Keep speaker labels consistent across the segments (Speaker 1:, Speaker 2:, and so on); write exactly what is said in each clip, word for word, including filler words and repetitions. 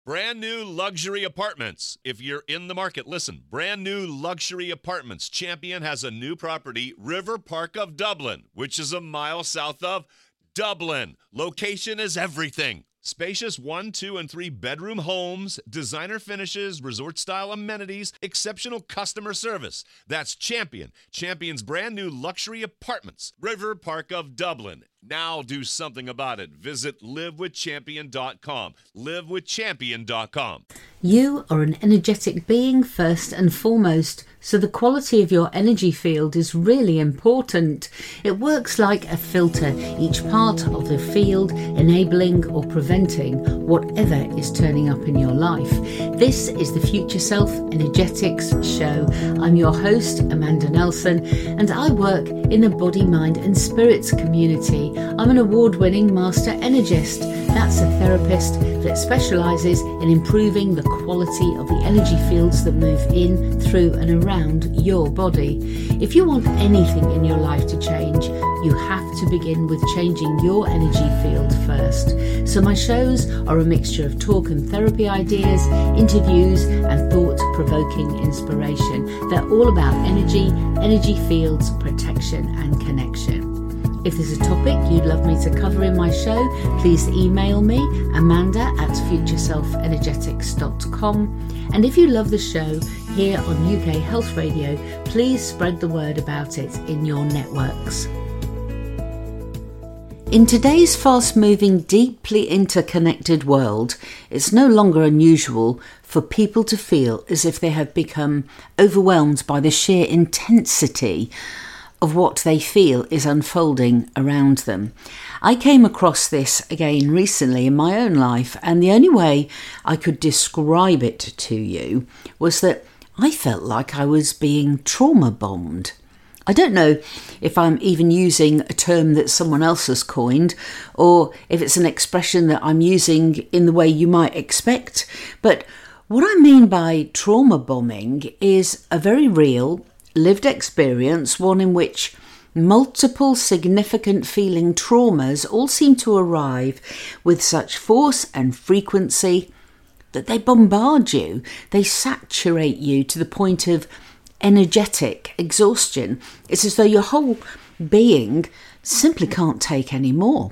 Speaker 1: Brand new luxury apartments. If you're in the market, listen. Brand new luxury apartments. Champion has a new property, River Park of Dublin, which is a mile south of Dublin. Location is everything. Spacious one, two, and three bedroom homes, designer finishes, resort-style amenities, exceptional customer service. That's Champion. Champion's brand new luxury apartments, River Park of Dublin. Now do something about it. Visit live with champion dot com. live with champion dot com.
Speaker 2: You are an energetic being first and foremost, so the quality of your energy field is really important. It works like a filter, each part of the field enabling or preventing whatever is turning up in your life. This is the Future Self Energetics Show. I'm your host, Amanda Nelson, and I work in the body, mind and spirits community. I'm an award-winning master energist. That's a therapist that specialises in improving the quality of the energy fields that move in, through and around your body. If you want anything in your life to change, you have to begin with changing your energy field first. So my shows are a mixture of talk and therapy ideas, interviews and thought-provoking inspiration. They're all about energy, energy fields, protection and connection. If there's a topic you'd love me to cover in my show, please email me, Amanda at future self energetics dot com. And if you love the show here on U K Health Radio, please spread the word about it in your networks. In today's fast-moving, deeply interconnected world, it's no longer unusual for people to feel as if they have become overwhelmed by the sheer intensity of what they feel is unfolding around them. I came across this again recently in my own life, and the only way I could describe it to you was that I felt like I was being trauma bombed. I don't know if I'm even using a term that someone else has coined, or if it's an expression that I'm using in the way you might expect, but what I mean by trauma bombing is a very real lived experience, one in which multiple significant feeling traumas all seem to arrive with such force and frequency that they bombard you, they saturate you to the point of energetic exhaustion. It's as though your whole being simply can't take any more.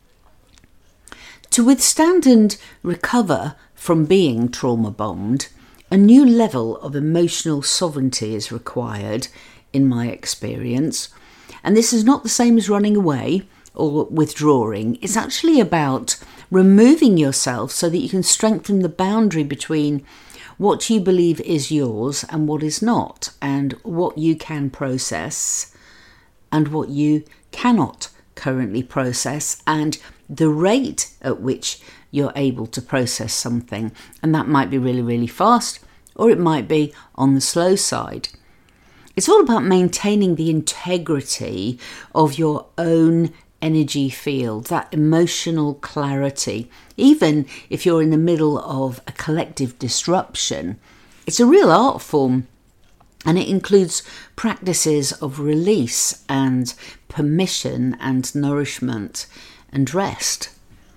Speaker 2: To withstand and recover from being trauma bombed, a new level of emotional sovereignty is required, in my experience. And this is not the same as running away or withdrawing. It's actually about removing yourself so that you can strengthen the boundary between what you believe is yours and what is not, and what you can process and what you cannot currently process, and the rate at which you're able to process something. And that might be really, really fast, or it might be on the slow side. It's all about maintaining the integrity of your own energy field, that emotional clarity. Even if you're in the middle of a collective disruption, it's a real art form, and it includes practices of release and permission and nourishment and rest.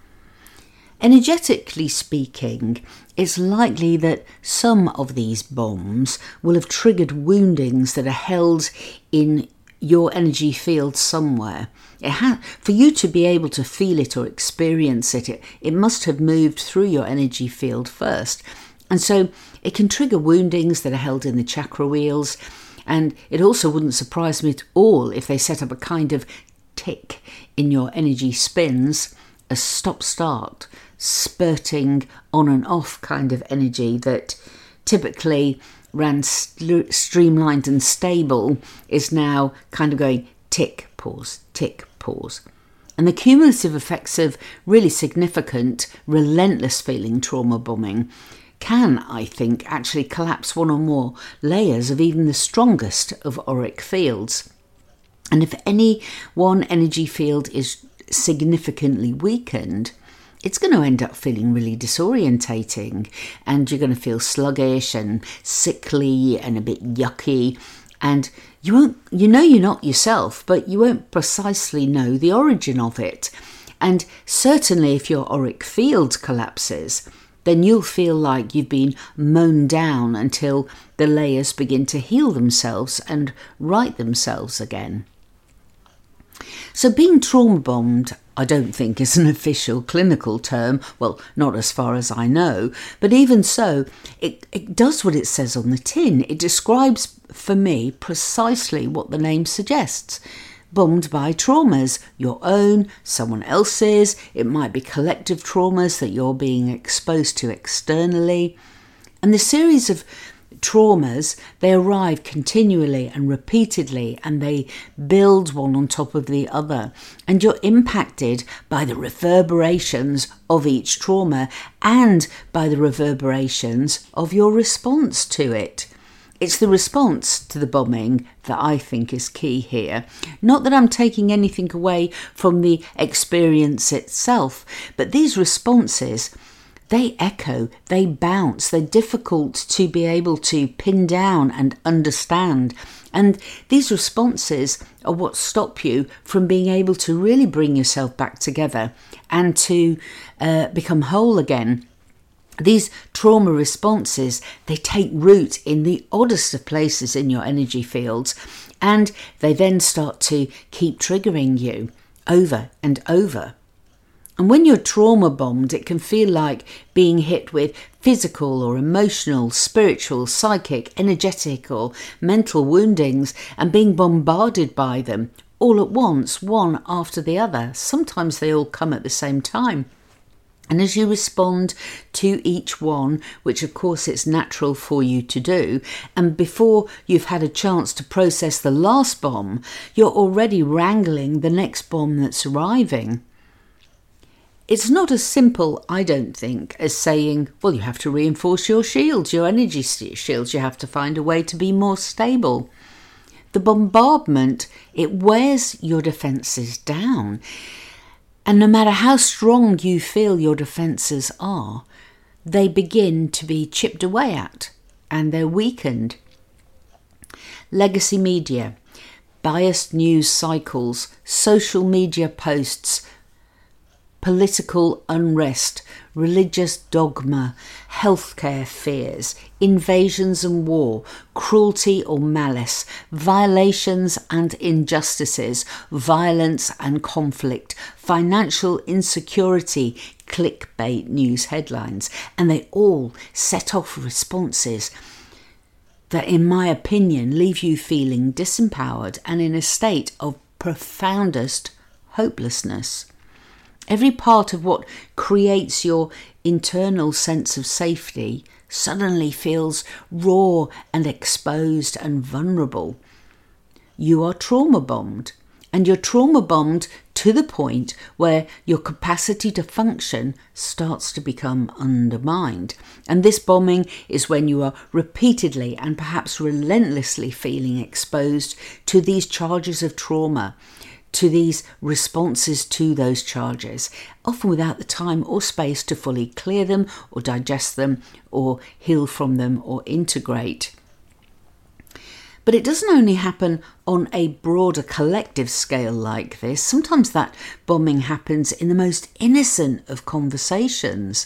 Speaker 2: Energetically speaking, it's likely that some of these bombs will have triggered woundings that are held in your energy field somewhere. It ha- for you to be able to feel it or experience it, it, it must have moved through your energy field first. And so it can trigger woundings that are held in the chakra wheels. And it also wouldn't surprise me at all if they set up a kind of tick in your energy spins, a stop-start, spurting on and off kind of energy that typically ran st- streamlined and stable is now kind of going tick, pause, tick, pause. And the cumulative effects of really significant, relentless feeling trauma bombing can, I think, actually collapse one or more layers of even the strongest of auric fields. And if any one energy field is significantly weakened, it's going to end up feeling really disorientating, and you're going to feel sluggish and sickly and a bit yucky, and you won't, you know you're not yourself, but you won't precisely know the origin of it. And certainly if your auric field collapses, then you'll feel like you've been mown down until the layers begin to heal themselves and right themselves again. So being trauma bombed, I don't think is an official clinical term, well, not as far as I know, but even so, it, it does what it says on the tin. It describes, for me, precisely what the name suggests. Bombed by traumas, your own, someone else's, it might be collective traumas that you're being exposed to externally. And the series of traumas, they arrive continually and repeatedly, and they build one on top of the other, and you're impacted by the reverberations of each trauma and by the reverberations of your response to it. It's the response to the bombing that I think is key here. Not that I'm taking anything away from the experience itself, but these responses, they echo, they bounce, they're difficult to be able to pin down and understand. And these responses are what stop you from being able to really bring yourself back together and to uh, become whole again. These trauma responses, they take root in the oddest of places in your energy fields, and they then start to keep triggering you over and over. And when you're trauma bombed, it can feel like being hit with physical or emotional, spiritual, psychic, energetic or mental woundings and being bombarded by them all at once, one after the other. Sometimes they all come at the same time. And as you respond to each one, which of course it's natural for you to do, and before you've had a chance to process the last bomb, you're already wrangling the next bomb that's arriving. It's not as simple, I don't think, as saying, well, you have to reinforce your shields, your energy shields. You have to find a way to be more stable. The bombardment, it wears your defences down. And no matter how strong you feel your defences are, they begin to be chipped away at and they're weakened. Legacy media, biased news cycles, social media posts, political unrest, religious dogma, healthcare fears, invasions and war, cruelty or malice, violations and injustices, violence and conflict, financial insecurity, clickbait news headlines, and they all set off responses that, in my opinion, leave you feeling disempowered and in a state of profoundest hopelessness. Every part of what creates your internal sense of safety suddenly feels raw and exposed and vulnerable. You are trauma bombed, and you're trauma bombed to the point where your capacity to function starts to become undermined. And this bombing is when you are repeatedly and perhaps relentlessly feeling exposed to these charges of trauma, to these responses to those charges, often without the time or space to fully clear them or digest them or heal from them or integrate. But it doesn't only happen on a broader collective scale like this. Sometimes that bombing happens in the most innocent of conversations.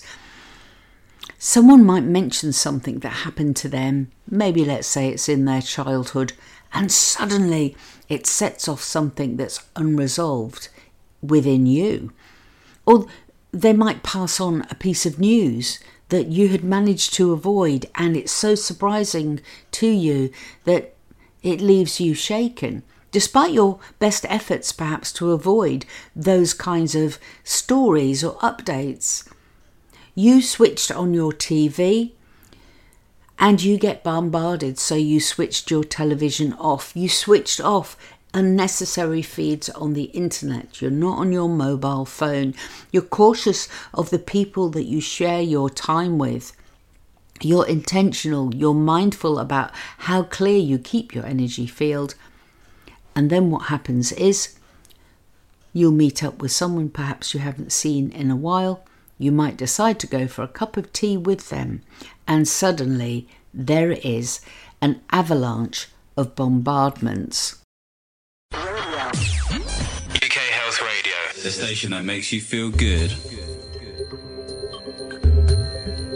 Speaker 2: Someone might mention something that happened to them, maybe let's say it's in their childhood, and suddenly it sets off something that's unresolved within you. Or they might pass on a piece of news that you had managed to avoid, and it's so surprising to you that it leaves you shaken, despite your best efforts perhaps to avoid those kinds of stories or updates. You switched on your T V and you get bombarded, so you switched your television off. You switched off unnecessary feeds on the internet. You're not on your mobile phone. You're cautious of the people that you share your time with. You're intentional. You're mindful about how clear you keep your energy field. And then what happens is you'll meet up with someone perhaps you haven't seen in a while. You might decide to go for a cup of tea with them, and suddenly there is an avalanche of bombardments.
Speaker 3: U K Health Radio, the station that makes you feel good.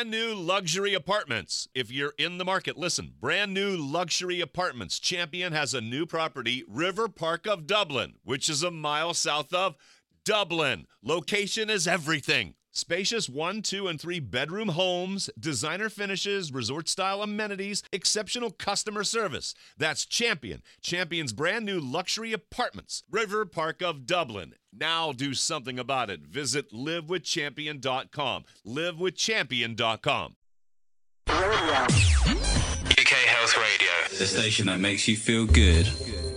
Speaker 1: brand new luxury apartments. If you're in the market, listen, brand new luxury apartments. Champion has a new property, River Park of Dublin, which is a mile south of Dublin. Location is everything. Spacious one, two, and three bedroom homes, designer finishes, resort-style amenities, exceptional customer service. That's Champion. Champion's brand new luxury apartments, River Park of Dublin. Now do something about it. Visit live with champion dot com. live with champion dot com.
Speaker 3: U K Health Radio.
Speaker 4: The station that makes you feel good.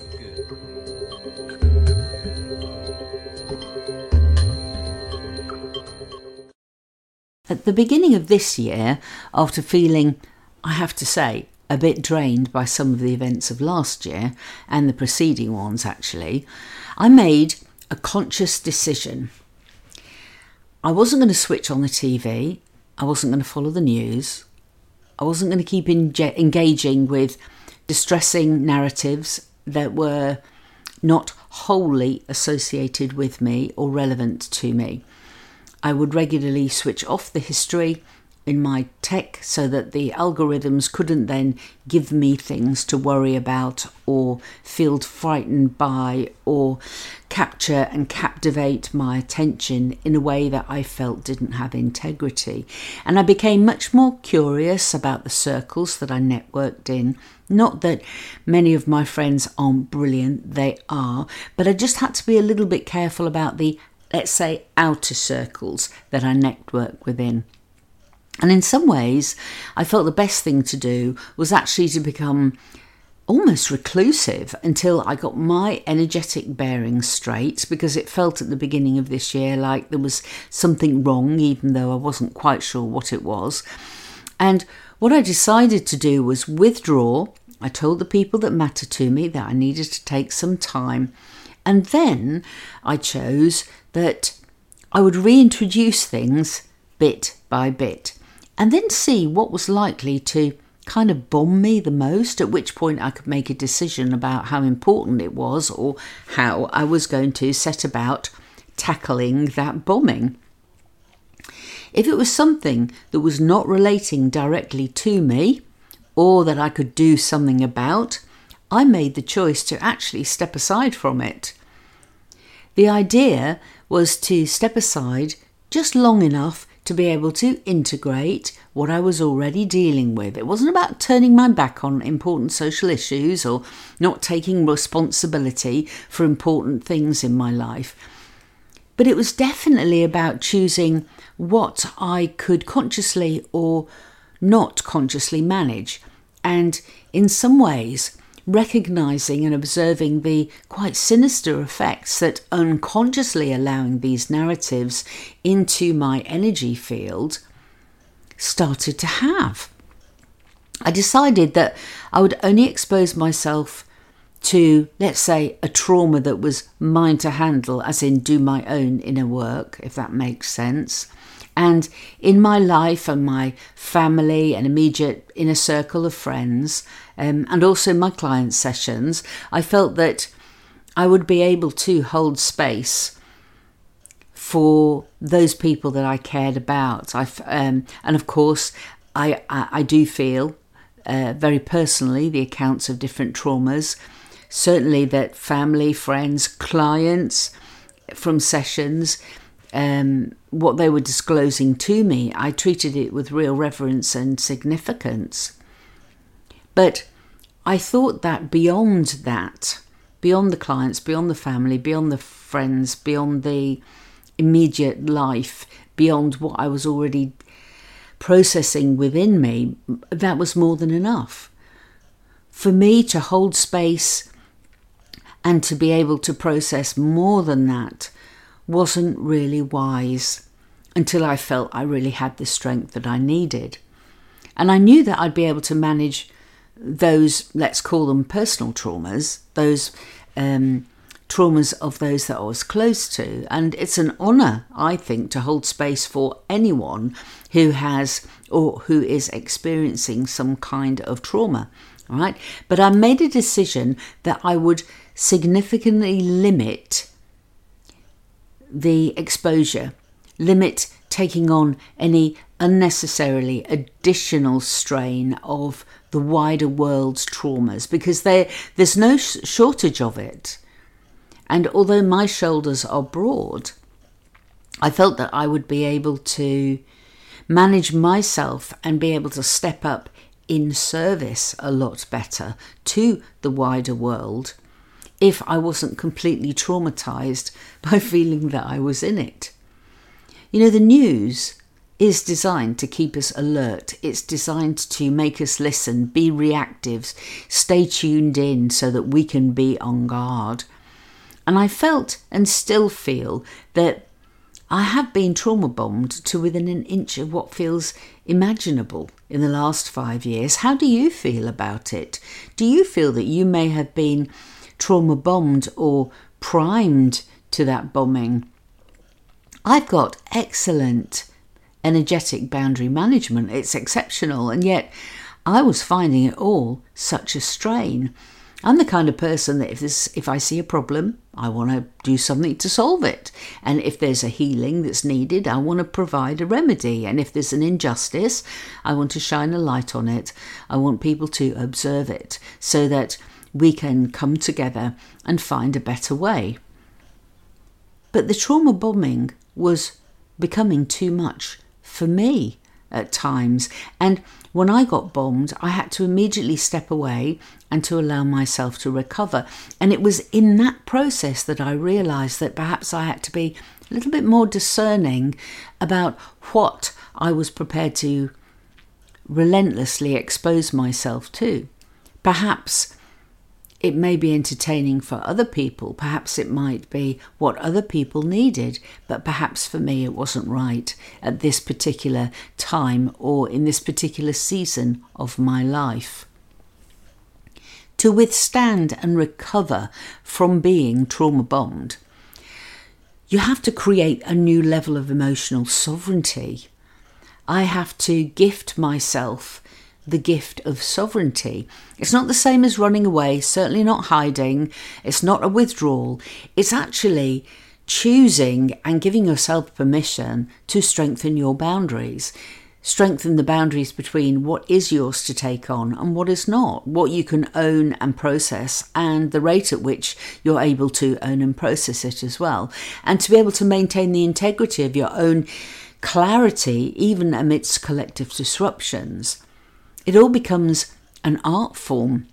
Speaker 2: At the beginning of this year, after feeling, I have to say, a bit drained by some of the events of last year, and the preceding ones actually, I made a conscious decision. I wasn't going to switch on the T V, I wasn't going to follow the news, I wasn't going to keep enga- engaging with distressing narratives that were not wholly associated with me or relevant to me. I would regularly switch off the history in my tech so that the algorithms couldn't then give me things to worry about or feel frightened by or capture and captivate my attention in a way that I felt didn't have integrity. And I became much more curious about the circles that I networked in. Not that many of my friends aren't brilliant, they are, but I just had to be a little bit careful about the, let's say, outer circles that I network within. And in some ways, I felt the best thing to do was actually to become almost reclusive until I got my energetic bearings straight, because it felt at the beginning of this year like there was something wrong, even though I wasn't quite sure what it was. And what I decided to do was withdraw. I told the people that matter to me that I needed to take some time. And then I chose that I would reintroduce things bit by bit and then see what was likely to kind of bomb me the most, at which point I could make a decision about how important it was or how I was going to set about tackling that bombing. If it was something that was not relating directly to me or that I could do something about, I made the choice to actually step aside from it. The idea was to step aside just long enough to be able to integrate what I was already dealing with. It wasn't about turning my back on important social issues or not taking responsibility for important things in my life. But it was definitely about choosing what I could consciously or not consciously manage. And in some ways, recognising and observing the quite sinister effects that unconsciously allowing these narratives into my energy field started to have. I decided that I would only expose myself to, let's say, a trauma that was mine to handle, as in do my own inner work, if that makes sense. And in my life and my family and immediate inner circle of friends, um, and also my client sessions, I felt that I would be able to hold space for those people that I cared about. I, um, and of course, I, I, I do feel uh, very personally the accounts of different traumas, certainly that family, friends, clients from sessions, Um, what they were disclosing to me, I treated it with real reverence and significance. But I thought that beyond that, beyond the clients, beyond the family, beyond the friends, beyond the immediate life, beyond what I was already processing within me, that was more than enough. For me to hold space and to be able to process more than that wasn't really wise until I felt I really had the strength that I needed. And I knew that I'd be able to manage those, let's call them personal traumas, those um, traumas of those that I was close to. And it's an honour, I think, to hold space for anyone who has or who is experiencing some kind of trauma, right? But I made a decision that I would significantly limit the exposure, limit taking on any unnecessarily additional strain of the wider world's traumas, because there there's no sh- shortage of it. And although my shoulders are broad, I felt that I would be able to manage myself and be able to step up in service a lot better to the wider world if I wasn't completely traumatized by feeling that I was in it. You know, the news is designed to keep us alert. It's designed to make us listen, be reactive, stay tuned in so that we can be on guard. And I felt and still feel that I have been trauma bombed to within an inch of what feels imaginable in the last five years. How do you feel about it? Do you feel that you may have been trauma bombed or primed to that bombing? I've got excellent energetic boundary management. It's exceptional, and yet I was finding it all such a strain. I'm the kind of person that if this, if I see a problem, I want to do something to solve it. And if there's a healing that's needed, I want to provide a remedy. And if there's an injustice, I want to shine a light on it. I want people to observe it so that we can come together and find a better way. But the trauma bombing was becoming too much for me at times. And when I got bombed, I had to immediately step away and to allow myself to recover. And it was in that process that I realised that perhaps I had to be a little bit more discerning about what I was prepared to relentlessly expose myself to. Perhaps it may be entertaining for other people. Perhaps it might be what other people needed, but perhaps for me it wasn't right at this particular time or in this particular season of my life. To withstand and recover from being trauma bombed, you have to create a new level of emotional sovereignty. I have to gift myself the gift of sovereignty. It's not the same as running away, certainly not hiding. It's not a withdrawal. It's actually choosing and giving yourself permission to strengthen your boundaries. Strengthen the boundaries between what is yours to take on and what is not, what you can own and process, and the rate at which you're able to own and process it as well. And to be able to maintain the integrity of your own clarity, even amidst collective disruptions. It all becomes an art form.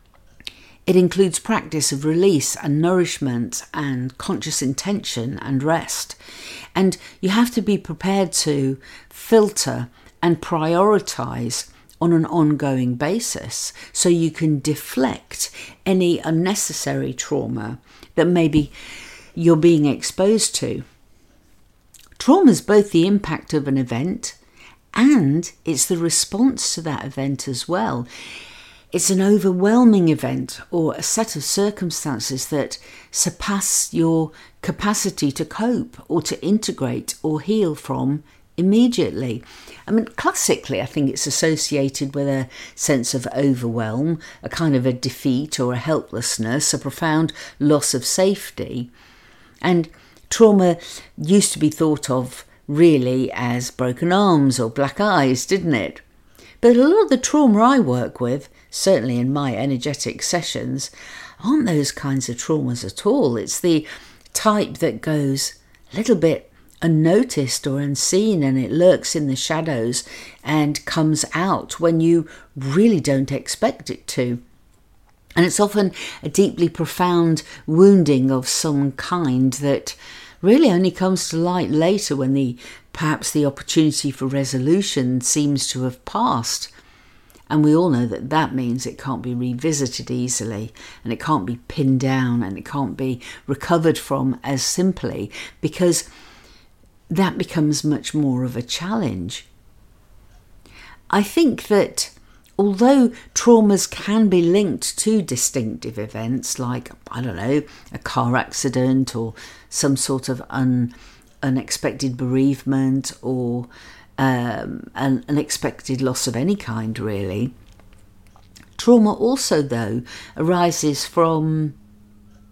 Speaker 2: It includes practice of release and nourishment and conscious intention and rest. And you have to be prepared to filter and prioritise on an ongoing basis so you can deflect any unnecessary trauma that maybe you're being exposed to. Trauma is both the impact of an event and it's the response to that event as well. It's an overwhelming event or a set of circumstances that surpass your capacity to cope or to integrate or heal from immediately. I mean, classically, I think it's associated with a sense of overwhelm, a kind of a defeat or a helplessness, a profound loss of safety. And trauma used to be thought of really as broken arms or black eyes, didn't it? But a lot of the trauma I work with, certainly in my energetic sessions, aren't those kinds of traumas at all. It's the type that goes a little bit unnoticed or unseen, and it lurks in the shadows and comes out when you really don't expect it to. And it's often a deeply profound wounding of some kind that really only comes to light later when the perhaps the opportunity for resolution seems to have passed. And we all know that that means it can't be revisited easily, and it can't be pinned down, and it can't be recovered from as simply, because that becomes much more of a challenge. I think that although traumas can be linked to distinctive events like, I don't know, a car accident or some sort of un, unexpected bereavement or um, an unexpected loss of any kind, really, trauma also, though, arises from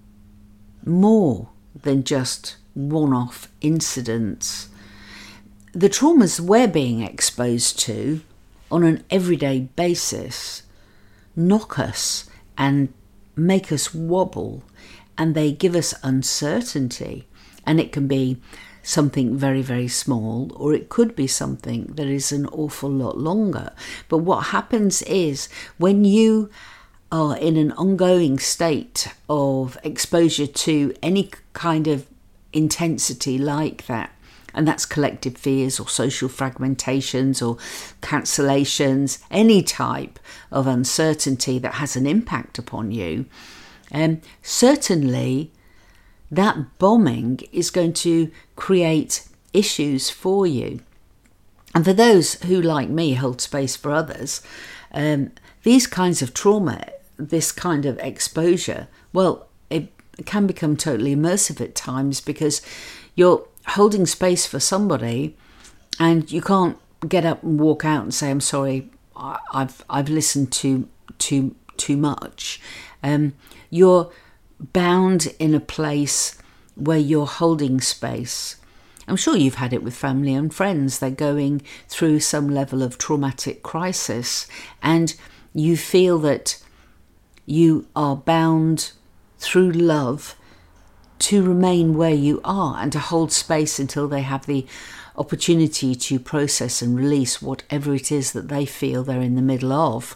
Speaker 2: more than just one-off incidents. the traumas we're being exposed to on an everyday basis knock us and make us wobble, and they give us uncertainty. And it can be something very, very small, or it could be something that is an awful lot longer. But what happens is when you are in an ongoing state of exposure to any kind of intensity like that, and that's collective fears or social fragmentations or cancellations, any type of uncertainty that has an impact upon you, um, certainly that bombing is going to create issues for you. And for those who, like me, hold space for others, um, these kinds of trauma, this kind of exposure, well, it can become totally immersive at times, because you're holding space for somebody and you can't get up and walk out and say, I'm sorry, I've I've listened to too too much. Um, you're bound in a place where you're holding space. I'm sure you've had it with family and friends. They're going through some level of traumatic crisis, and you feel that you are bound through love to remain where you are and to hold space until they have the opportunity to process and release whatever it is that they feel they're in the middle of.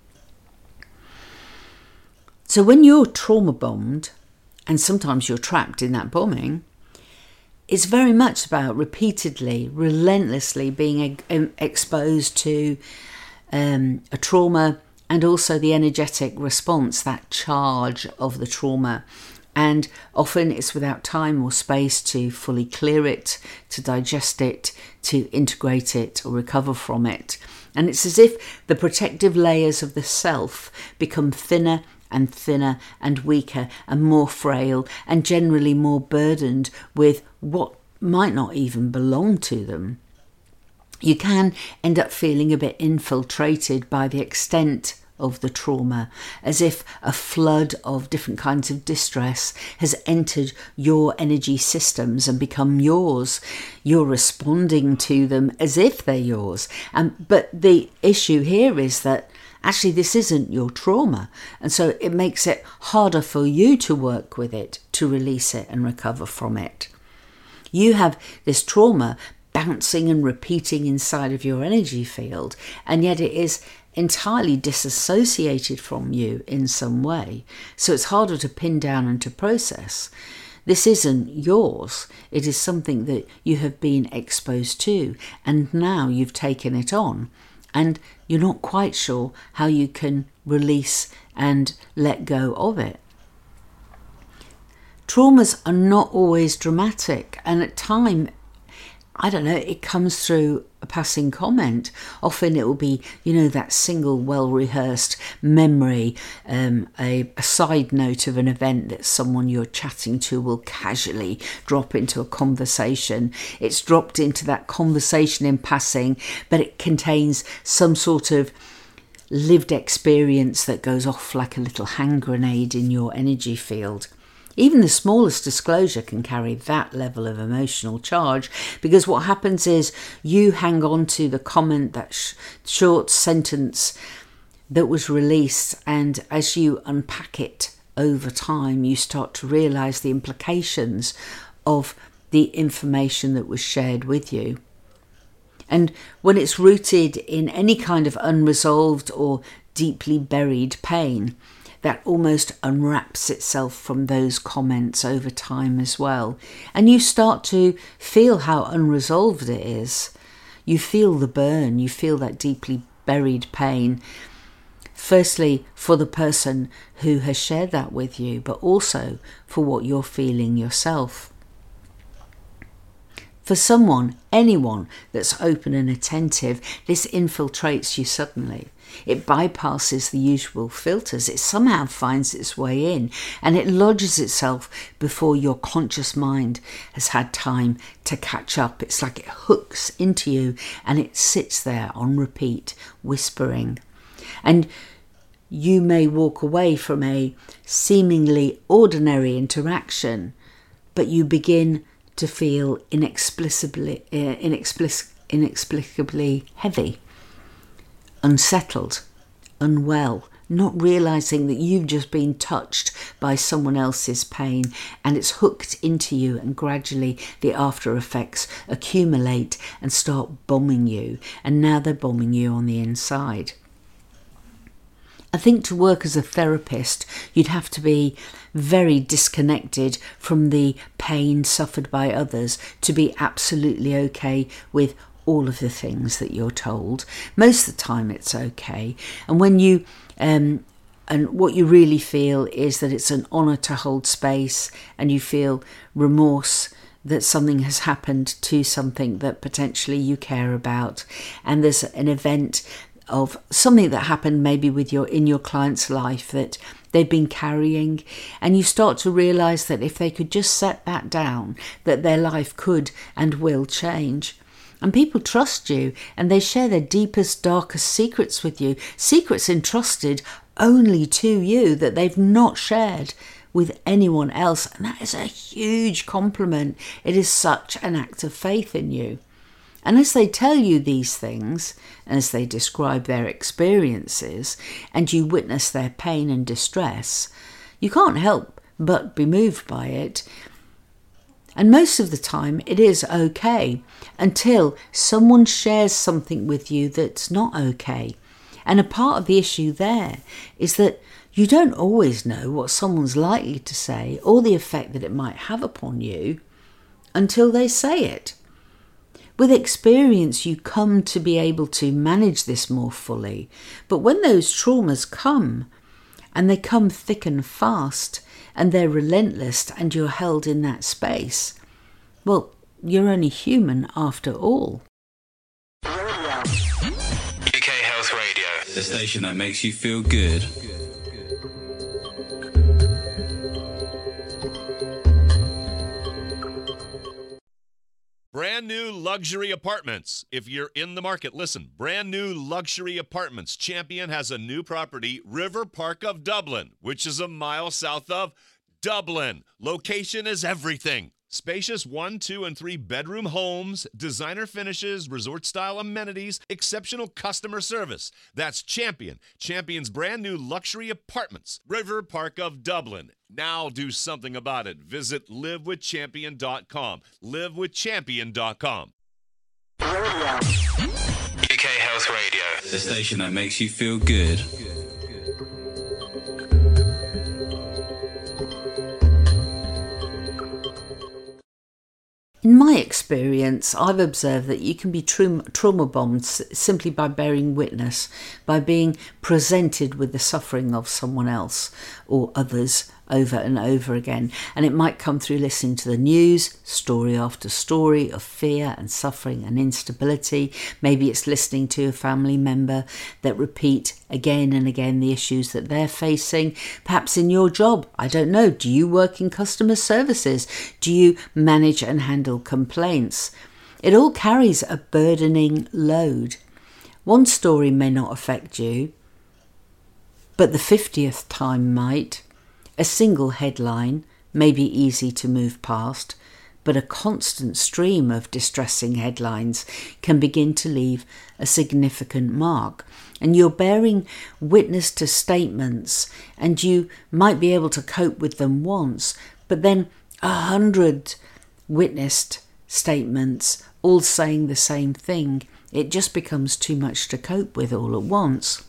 Speaker 2: So when you're trauma bombed, and sometimes you're trapped in that bombing, it's very much about repeatedly, relentlessly being exposed to um, a trauma, and also the energetic response, that charge of the trauma. And often it's without time or space to fully clear it, to digest it, to integrate it or recover from it. And it's as if the protective layers of the self become thinner and thinner and weaker and more frail, and generally more burdened with what might not even belong to them. You can end up feeling a bit infiltrated by the extent of the trauma, as if a flood of different kinds of distress has entered your energy systems and become yours. You're responding to them as if they're yours. Um, but the issue here is that actually this isn't your trauma, and so it makes it harder for you to work with it, to release it and recover from it. You have this trauma bouncing and repeating inside of your energy field, and yet it is entirely disassociated from you in some way, so it's harder to pin down and to process. This isn't yours. It is something that you have been exposed to, and now you've taken it on, and you're not quite sure how you can release and let go of it. Traumas are not always dramatic, and at times, I don't know, it comes through a passing comment. Often it will be, you know, that single well-rehearsed memory, um, a, a side note of an event that someone you're chatting to will casually drop into a conversation. It's dropped into that conversation in passing, but it contains some sort of lived experience that goes off like a little hand grenade in your energy field. Even the smallest disclosure can carry that level of emotional charge, because what happens is you hang on to the comment, that sh- short sentence that was released, and as you unpack it over time, you start to realise the implications of the information that was shared with you. And when it's rooted in any kind of unresolved or deeply buried pain, that almost unwraps itself from those comments over time as well. And you start to feel how unresolved it is. You feel the burn, you feel that deeply buried pain. Firstly, for the person who has shared that with you, but also for what you're feeling yourself. For someone, anyone that's open and attentive, this infiltrates you suddenly. It bypasses the usual filters. It somehow finds its way in, and it lodges itself before your conscious mind has had time to catch up. It's like it hooks into you and it sits there on repeat, whispering. And you may walk away from a seemingly ordinary interaction, but you begin to feel inexplicably, uh, inexplic- inexplicably heavy, unsettled, unwell, not realising that you've just been touched by someone else's pain and it's hooked into you, and gradually the after effects accumulate and start bombing you, and now they're bombing you on the inside. I think to work as a therapist, you'd have to be very disconnected from the pain suffered by others to be absolutely okay with all of the things that you're told. Most of the time it's okay. And when you, um, and what you really feel is that it's an honour to hold space, and you feel remorse that something has happened to something that potentially you care about. And there's an event of something that happened maybe with your in your client's life that they've been carrying, and you start to realise that if they could just set that down, that their life could and will change. And people trust you, and they share their deepest, darkest secrets with you, secrets entrusted only to you that they've not shared with anyone else. And that is a huge compliment. It is such an act of faith in you. And as they tell you these things, and as they describe their experiences, and you witness their pain and distress, you can't help but be moved by it. And most of the time it is okay, until someone shares something with you that's not okay. And a part of the issue there is that you don't always know what someone's likely to say or the effect that it might have upon you until they say it. With experience, you come to be able to manage this more fully. But when those traumas come, and they come thick and fast, and they're relentless, and you're held in that space, well, you're only human after all.
Speaker 3: U K Health Radio,
Speaker 4: The station that makes you feel good.
Speaker 1: Brand new luxury apartments. If you're in the market, listen. Brand new luxury apartments. Champion has a new property, River Park of Dublin, which is a mile south of Dublin. Location is everything. Spacious one, two, and three bedroom homes, designer finishes, resort-style amenities, exceptional customer service. That's Champion. Champion's brand new luxury apartments, River Park of Dublin. Now do something about it. Visit live with champion dot com. live with champion dot com.
Speaker 3: U K Health Radio,
Speaker 4: The station that makes you feel good.
Speaker 2: In my experience, I've observed that you can be trauma, trauma bombed simply by bearing witness, by being presented with the suffering of someone else or others over and over again. And it might come through listening to the news, story after story of fear and suffering and instability. Maybe it's listening to a family member that repeat again and again the issues that they're facing. Perhaps in your job, I don't know, do you work in customer services? Do you manage and handle complaints? It all carries a burdening load. One story may not affect you, but the fiftieth time might. A single headline may be easy to move past, but a constant stream of distressing headlines can begin to leave a significant mark. And you're bearing witness to statements, and you might be able to cope with them once, but then a hundred witnessed statements all saying the same thing, it just becomes too much to cope with all at once.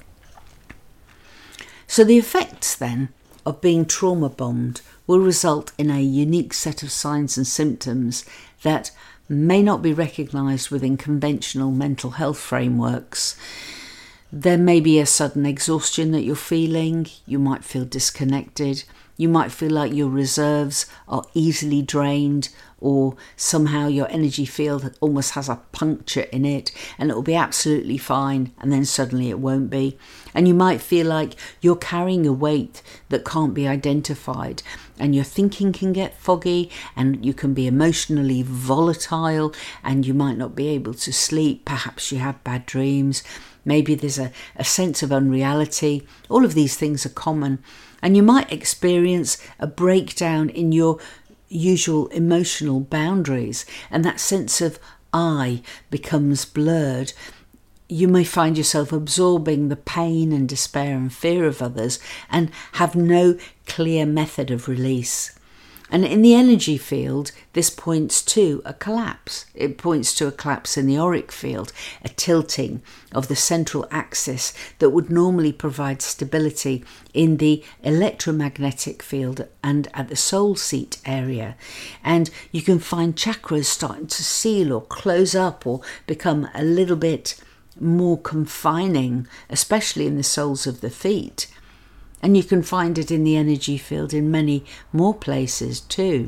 Speaker 2: So the effects then of being trauma bombed will result in a unique set of signs and symptoms that may not be recognised within conventional mental health frameworks. There may be a sudden exhaustion that you're feeling. You might feel disconnected. You might feel like your reserves are easily drained, or somehow your energy field almost has a puncture in it and it will be absolutely fine, and then suddenly it won't be. And you might feel like you're carrying a weight that can't be identified, and your thinking can get foggy, and you can be emotionally volatile, and you might not be able to sleep. Perhaps you have bad dreams. Maybe there's a, a sense of unreality. All of these things are common. And you might experience a breakdown in your usual emotional boundaries, and that sense of I becomes blurred. You may find yourself absorbing the pain and despair and fear of others and have no clear method of release. And in the energy field, this points to a collapse. It points to a collapse in the auric field, a tilting of the central axis that would normally provide stability in the electromagnetic field and at the soul seat area. And you can find chakras starting to seal or close up or become a little bit more confining, especially in the soles of the feet. And you can find it in the energy field in many more places too.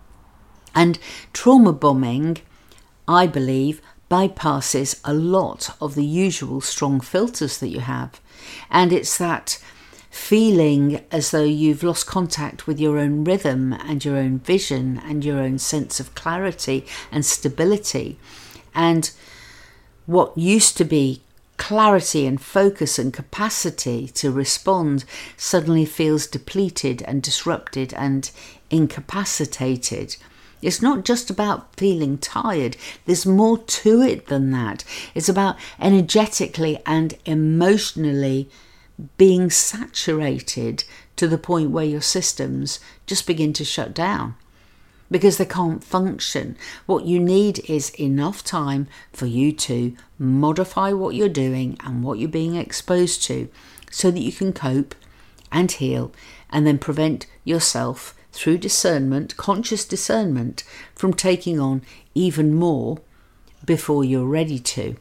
Speaker 2: And trauma bombing, I believe, bypasses a lot of the usual strong filters that you have. And it's that feeling as though you've lost contact with your own rhythm and your own vision and your own sense of clarity and stability. And what used to be clarity and focus and capacity to respond suddenly feels depleted and disrupted and incapacitated. It's not just about feeling tired. There's more to it than that. It's about energetically and emotionally being saturated to the point where your systems just begin to shut down, because they can't function. What you need is enough time for you to modify what you're doing and what you're being exposed to so that you can cope and heal and then prevent yourself through discernment, conscious discernment, from taking on even more before you're ready to.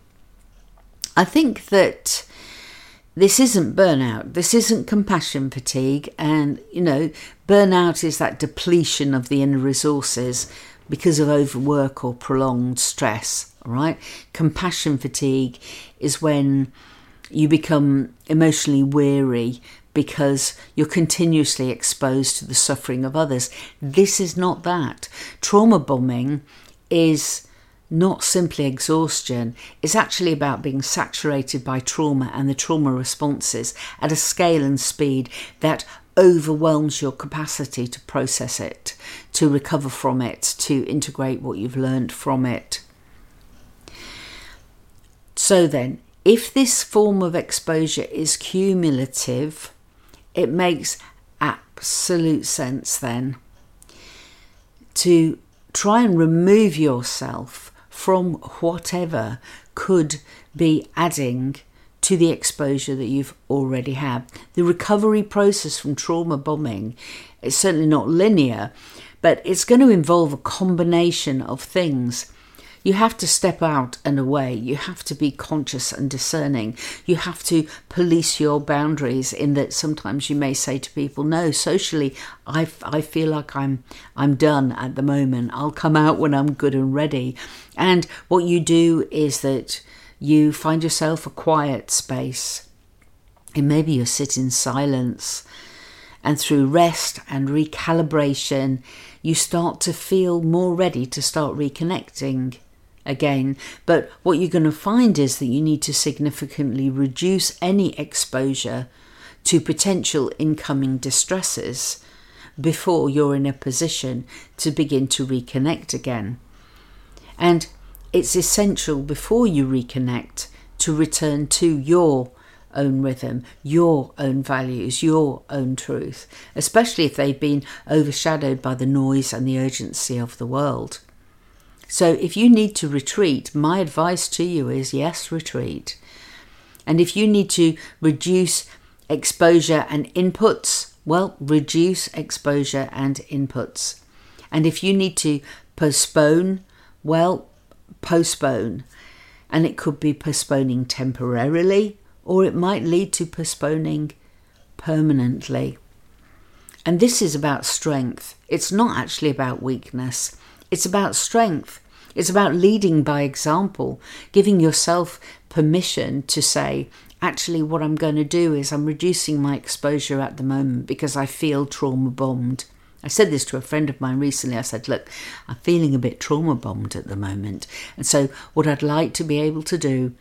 Speaker 2: I think that this isn't burnout, this isn't compassion fatigue, and, you know, burnout is that depletion of the inner resources because of overwork or prolonged stress, all right? Compassion fatigue is when you become emotionally weary because you're continuously exposed to the suffering of others. This is not that. Trauma bombing is not simply exhaustion. It's actually about being saturated by trauma and the trauma responses at a scale and speed that overwhelms your capacity to process it, to recover from it, to integrate what you've learned from it. So then, if this form of exposure is cumulative, it makes absolute sense then to try and remove yourself from whatever could be adding to the exposure that you've already had. The recovery process from trauma bombing is certainly not linear, but it's going to involve a combination of things. You have to step out and away. You have to be conscious and discerning. You have to police your boundaries, in that sometimes you may say to people, no, socially, I, I feel like I'm I'm done at the moment. I'll come out when I'm good and ready. And what you do is that you find yourself a quiet space. And maybe you sit in silence. And through rest and recalibration, you start to feel more ready to start reconnecting again. But what you're going to find is that you need to significantly reduce any exposure to potential incoming distresses before you're in a position to begin to reconnect again. And it's essential before you reconnect to return to your own rhythm, your own values, your own truth, especially if they've been overshadowed by the noise and the urgency of the world. So if you need to retreat, my advice to you is yes, retreat. And if you need to reduce exposure and inputs, well, reduce exposure and inputs. And if you need to postpone, well, postpone. And it could be postponing temporarily, or it might lead to postponing permanently. And this is about strength. It's not actually about weakness. It's about strength. It's about leading by example, giving yourself permission to say, actually, what I'm going to do is I'm reducing my exposure at the moment because I feel trauma bombed. I said this to a friend of mine recently. I said, look, I'm feeling a bit trauma bombed at the moment. And so what I'd like to be able to do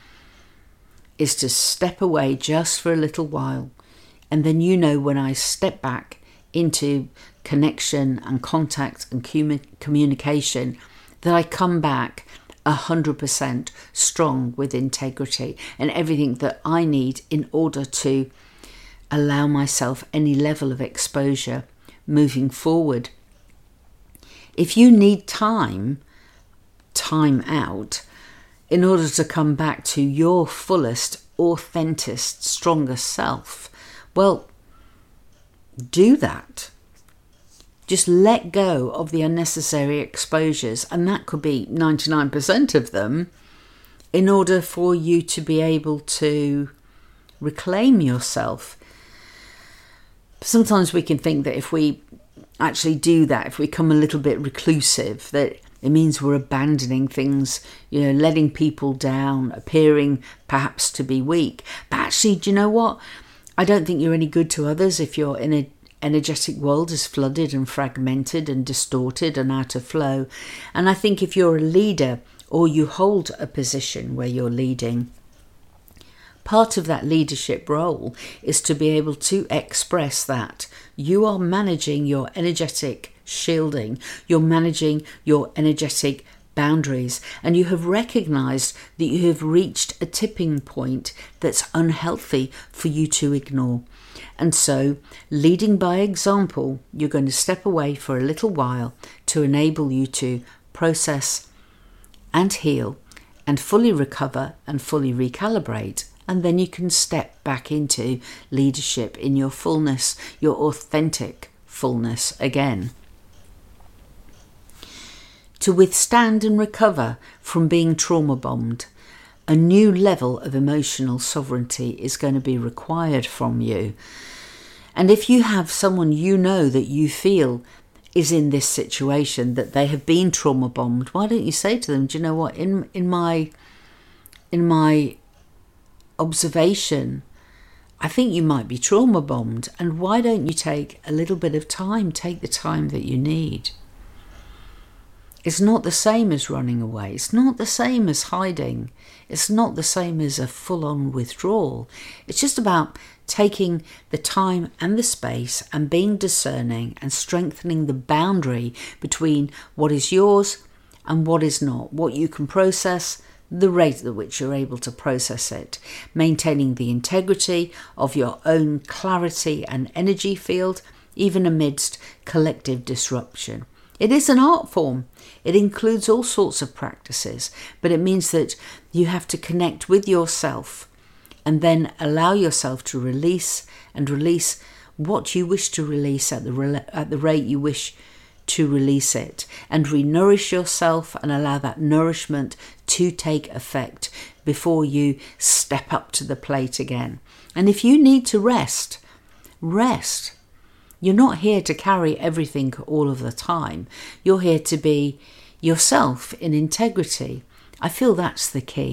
Speaker 2: is to step away just for a little while. And then, you know, when I step back into connection and contact and commu- communication, that I come back one hundred percent strong with integrity and everything that I need in order to allow myself any level of exposure moving forward. If you need time, time out, in order to come back to your fullest, authentic, strongest self, well, do that. Just let go of the unnecessary exposures, and that could be ninety-nine percent of them, in order for you to be able to reclaim yourself. Sometimes we can think that if we actually do that, if we become a little bit reclusive, that it means we're abandoning things, you know, letting people down, appearing perhaps to be weak. But actually, do you know what? I don't think you're any good to others if your inner energetic world is flooded and fragmented and distorted and out of flow. And I think if you're a leader or you hold a position where you're leading, part of that leadership role is to be able to express that you are managing your energetic shielding, you're managing your energetic boundaries, and you have recognized that you have reached a tipping point that's unhealthy for you to ignore. And so, leading by example, you're going to step away for a little while to enable you to process and heal and fully recover and fully recalibrate. And then you can step back into leadership in your fullness, your authentic fullness again. To withstand and recover from being trauma bombed, a new level of emotional sovereignty is going to be required from you. And if you have someone you know that you feel is in this situation, that they have been trauma bombed, why don't you say to them, do you know what, in in my in my observation, I think you might be trauma bombed, and why don't you take a little bit of time, take the time that you need. It's not the same as running away. It's not the same as hiding. It's not the same as a full-on withdrawal. It's just about taking the time and the space and being discerning and strengthening the boundary between what is yours and what is not, what you can process, the rate at which you're able to process it, maintaining the integrity of your own clarity and energy field, even amidst collective disruption. It is an art form. It includes all sorts of practices, but it means that you have to connect with yourself and then allow yourself to release and release what you wish to release at the re- at the rate you wish to release it, and re-nourish yourself and allow that nourishment to take effect before you step up to the plate again. And if you need to rest, rest. You're not here to carry everything all of the time. You're here to be yourself in integrity. I feel that's the key.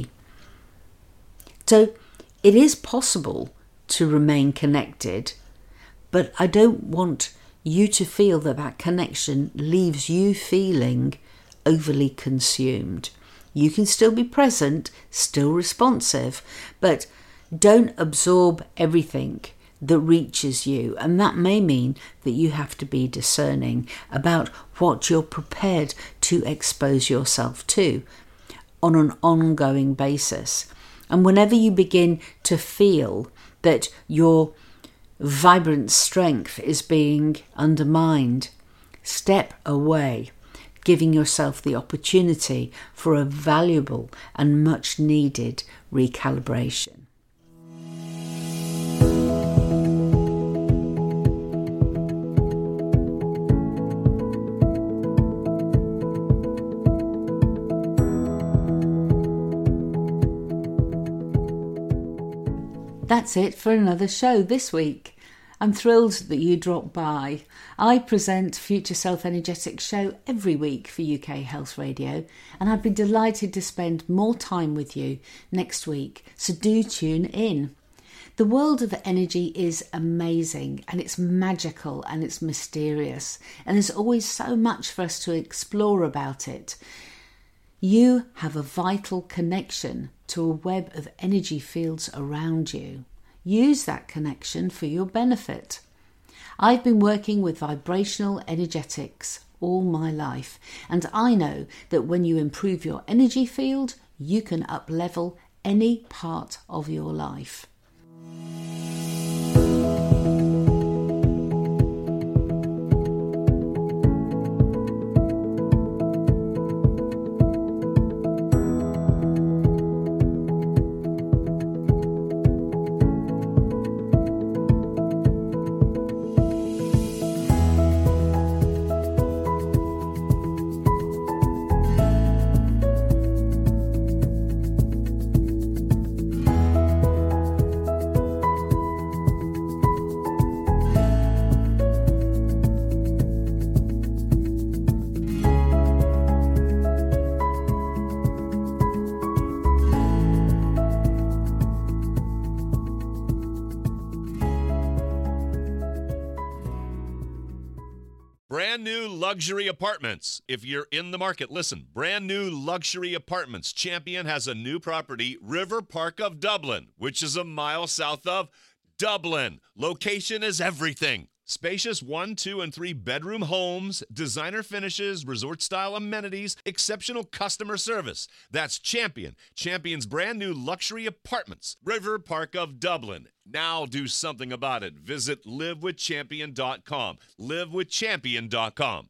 Speaker 2: So it is possible to remain connected, but I don't want you to feel that that connection leaves you feeling overly consumed. You can still be present, still responsive, but don't absorb everything that reaches you, and that may mean that you have to be discerning about what you're prepared to expose yourself to on an ongoing basis. And whenever you begin to feel that your vibrant strength is being undermined, step away, giving yourself the opportunity for a valuable and much needed recalibration. That's it for another show this week. I'm thrilled that you dropped by. I present Future Self Energetic Show every week for U K Health Radio, and I'd be delighted to spend more time with you next week, so do tune in. The world of energy is amazing, and it's magical and it's mysterious, and there's always so much for us to explore about it. You have a vital connection to a web of energy fields around you. Use that connection for your benefit. I've been working with vibrational energetics all my life, and I know that when you improve your energy field, you can up-level any part of your life.
Speaker 1: Brand new luxury apartments. If you're in the market, listen. Brand new luxury apartments. Champion has a new property, River Park of Dublin, which is a mile south of Dublin. Location is everything. Spacious one, two, and three bedroom homes, designer finishes, resort-style amenities, exceptional customer service. That's Champion. Champion's brand new luxury apartments, River Park of Dublin. Now do something about it. Visit live with champion dot com. live with champion dot com.